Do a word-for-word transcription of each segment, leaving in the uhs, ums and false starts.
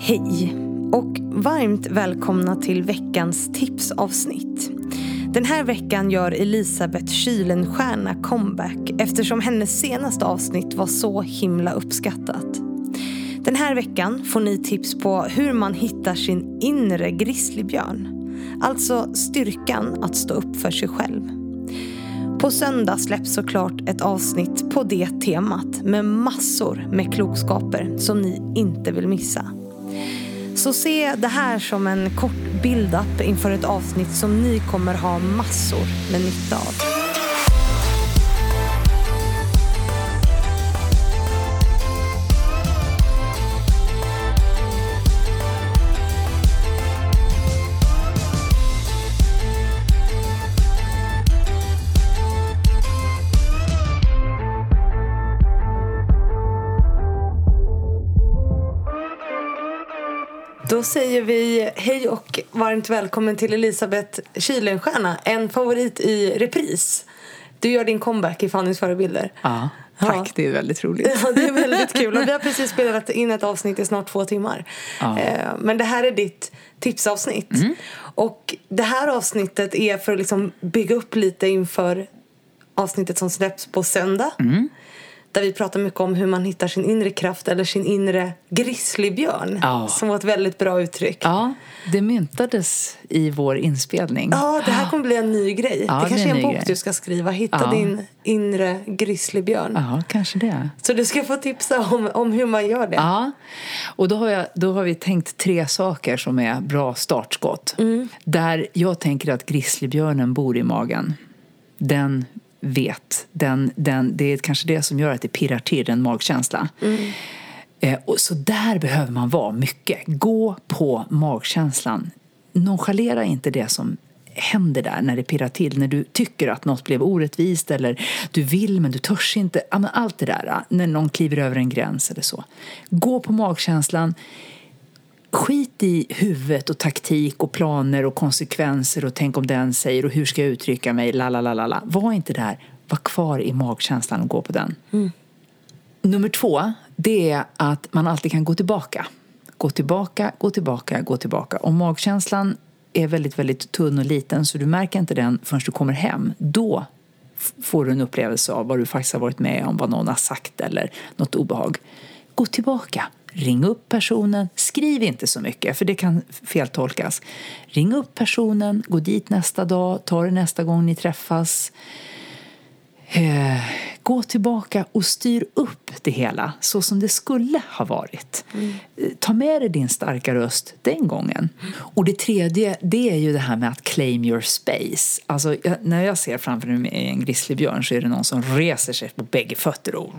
Hej och varmt välkomna till veckans tipsavsnitt. Den här veckan gör Elisabeth Kuylenstierna comeback eftersom hennes senaste avsnitt var så himla uppskattat. Den här veckan får ni tips på hur man hittar sin inre grizzlybjörn. Alltså styrkan att stå upp för sig själv. På söndag släpps såklart ett avsnitt på det temat med massor med klokskaper som ni inte vill missa. Så se det här som en kort build-up inför ett avsnitt som ni kommer ha massor med nytta av. Då säger vi hej och varmt välkommen till Elisabeth Kuylenstierna, en favorit i repris. Du gör din comeback i Fannys förebilder. Ja, tack. Ja. Det är väldigt roligt. Ja, det är väldigt kul. Och vi har precis spelat in ett avsnitt i snart två timmar. Ja. Men det här är ditt tipsavsnitt. Mm. Och det här avsnittet är för att liksom bygga upp lite inför avsnittet som släpps på söndag. Mm. Där vi pratar mycket om hur man hittar sin inre kraft eller sin inre grizzlybjörn. Ja. Som var ett väldigt bra uttryck. Ja, det myntades i vår inspelning. Ja, det här kommer bli en ny grej. Ja, det kanske är en bok grej. Du ska skriva. Hitta ja. din inre grizzlybjörn. Ja, kanske det. Så du ska få tipsa om, om hur man gör det. Ja, och då har, jag, då har vi tänkt tre saker som är bra startskott. Mm. Där jag tänker att grizzlybjörnen bor i magen. Den vet. Den, den, det är kanske det som gör att det pirrar till en magkänsla. Mm. Eh, och så där behöver man vara mycket. Gå på magkänslan. Nonchalera inte det som händer där när det pirrar till. När du tycker att något blev orättvist eller du vill men du törs inte. Allt det där. När någon kliver över en gräns eller så. Gå på magkänslan. Skit i huvudet och taktik och planer och konsekvenser och tänk om den säger och hur ska jag uttrycka mig, lalalala. Var inte där, var kvar i magkänslan och gå på den. Mm. Nummer två, det är att man alltid kan gå tillbaka. Gå tillbaka, gå tillbaka, gå tillbaka. Om magkänslan är väldigt, väldigt tunn och liten så du märker inte den förrän du kommer hem. Då får du en upplevelse av vad du faktiskt har varit med om, vad någon har sagt eller något obehag. Gå tillbaka. Ring upp personen, skriv inte så mycket för det kan feltolkas. Ring upp personen, gå dit nästa dag, ta det nästa gång ni träffas. Eh, gå tillbaka och styr upp det hela så som det skulle ha varit. Mm. Ta med dig din starka röst den gången. Mm. Och det tredje, det är ju det här med att claim your space. Alltså jag, när jag ser framför mig en grizzlybjörn så är det någon som reser sig på bägge fötter och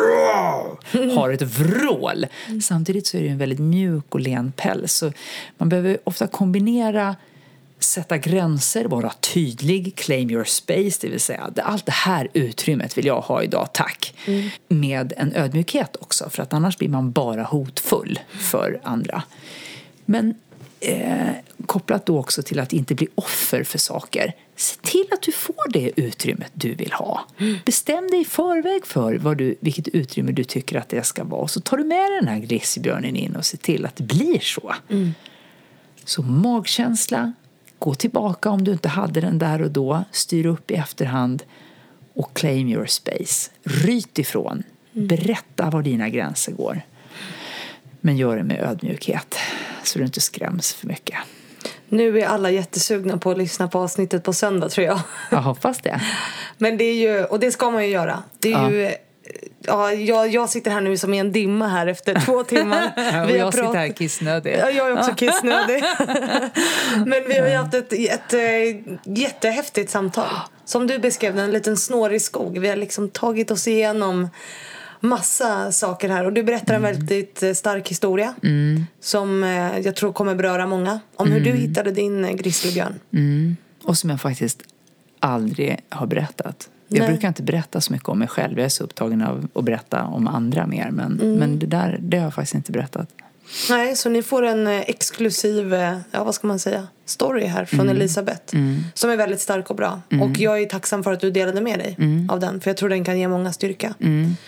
mm. har ett vrål. Mm. Samtidigt så är det en väldigt mjuk och len päls. Så man behöver ofta kombinera sätta gränser, vara tydlig, claim your space, det vill säga allt det här utrymmet vill jag ha idag, tack. Mm. Med en ödmjukhet också, för att annars blir man bara hotfull för andra. Men eh, kopplat då också till att inte bli offer för saker. Se till att du får det utrymmet du vill ha. Mm. Bestäm dig i förväg för vad du, vilket utrymme du tycker att det ska vara. Så tar du med den här grizzlybjörnen in och ser till att det blir så. Mm. Så magkänsla. Gå tillbaka om du inte hade den där och då. Styr upp i efterhand. Och claim your space. Ryt ifrån. Mm. Berätta var dina gränser går. Men gör det med ödmjukhet. Så du inte skräms för mycket. Nu är alla jättesugna på att lyssna på avsnittet på söndag, tror jag. Jag hoppas det. Men det är ju, och det ska man ju göra. Det är ja. ju... Ja, jag, jag sitter här nu som i en dimma här efter två timmar. Vi jag har sitter här kissnödig. Ja, jag är också kissnödig. Men vi har ju haft ett, ett, ett jättehäftigt samtal. Som du beskrev, en liten snårig skog. Vi har liksom tagit oss igenom massa saker här. Och du berättar en mm. väldigt stark historia. Mm. Som jag tror kommer beröra många. Om mm. hur du hittade din grizzlybjörn. Mm. Och som jag faktiskt aldrig har berättat. Jag Nej. brukar inte berätta så mycket om mig själv. Jag är så upptagen av att berätta om andra mer. Men, mm. men det där det har jag faktiskt inte berättat. Nej, så ni får en exklusiv, ja vad ska man säga, story här från mm. Elisabeth. Mm. Som är väldigt stark och bra. Mm. Och jag är tacksam för att du delade med dig mm. av den. För jag tror den kan ge många styrka. Mm.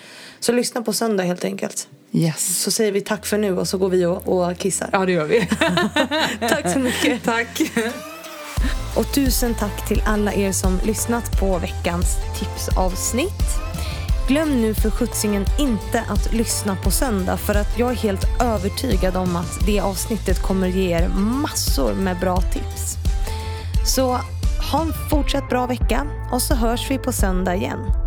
Så lyssna på söndag helt enkelt. Yes. Så säger vi tack för nu och så går vi och, och kissar. Ja, det gör vi. Tack så mycket. Tack. Och tusen tack till alla er som lyssnat på veckans tipsavsnitt. Glöm nu för skjutsingen inte att lyssna på söndag, för att jag är helt övertygad om att det avsnittet kommer ge er massor med bra tips. Så ha en fortsatt bra vecka och så hörs vi på söndag igen.